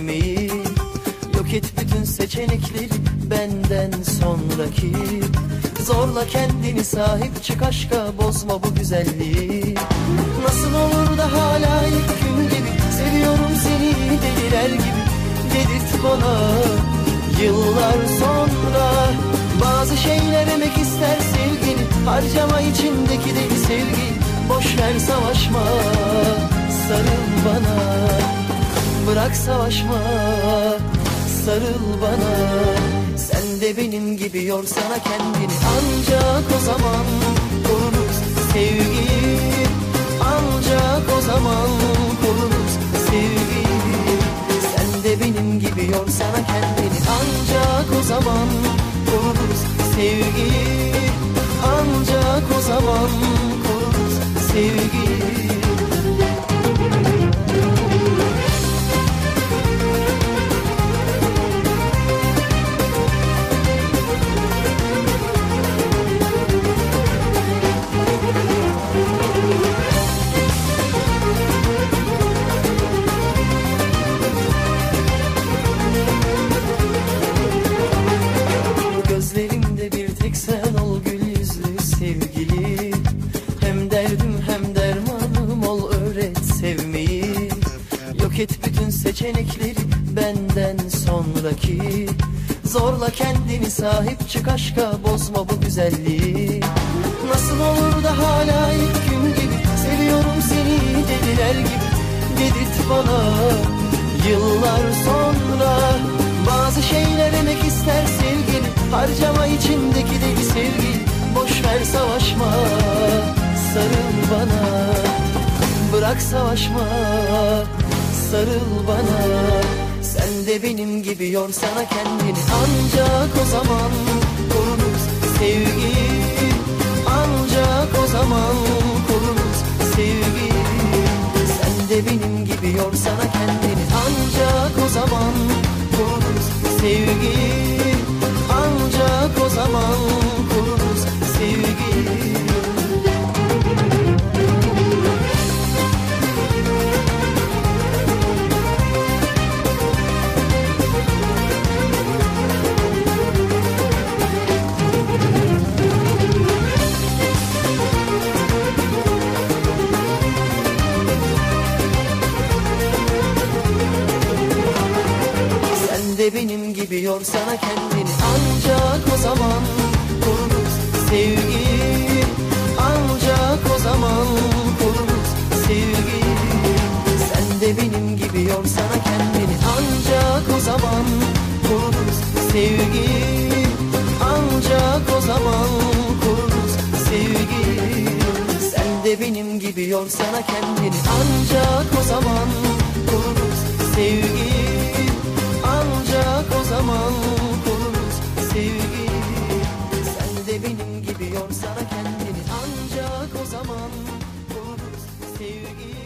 sevmeyi. Yok et bütün seçenekleri benden sonraki. Zorla kendini sahip çık aşka, bozma bu güzelliği. Nasıl olur da hala ilk gün gibi seviyorum seni deliler gibi dedirt bana. Yıllar sonra bazı şeyler emek ister sevgini, harcama içindeki deli sevgi. Boş ver savaşma, sarıl bana. Bırak savaşma, sarıl bana. Sen de benim gibi yorsana kendini, ancak o zaman koruruz sevgi. Ancak o zaman koruruz sevgi. Sen de benim gibi yorsana kendini, ancak o zaman koruruz sevgi. Ancak o zaman koruruz sevgi. Gözlerimde bir tek sen ol gül yüzlü sevgili. Hem derdim hem dermanım ol, öğret sevmeyi. Yok et bütün seçenekleri benden sonraki. Zorla kendini sahip çık aşka, bozma bu güzelliği. Nasıl olur da hala ilk gün gibi seviyorum seni deliler gibi dedirt bana. Yıllar sonra bazı şeyler emek ister sevgili, harcama içindeki deli sevgi. Boş ver savaşma, sarıl bana. Bırak savaşma, sarıl bana. Sen de benim gibi yorsana kendini, ancak o zaman koruruz sevgi. Ancak o zaman koruruz sevgi. Sen de benim gibi yorsana kendini, ancak o zaman koruruz sevgi. Ancak o zaman koruruz sevgi. Sen de benim gibi yorsana kendini, ancak o zaman koruruz sevgi. Ancak o zaman koruruz sevgi. Sen de benim gibi yorsana kendini, ancak o zaman koruruz sevgi. Ancak o zaman koruruz sevgi. Sen de benim gibi yorsana kendini, ancak o zaman koruruz sevgi. Ancak o zaman koruruz sevgi. Sen de benim gibi yorsana kendini, ancak o zaman koruruz sevgi.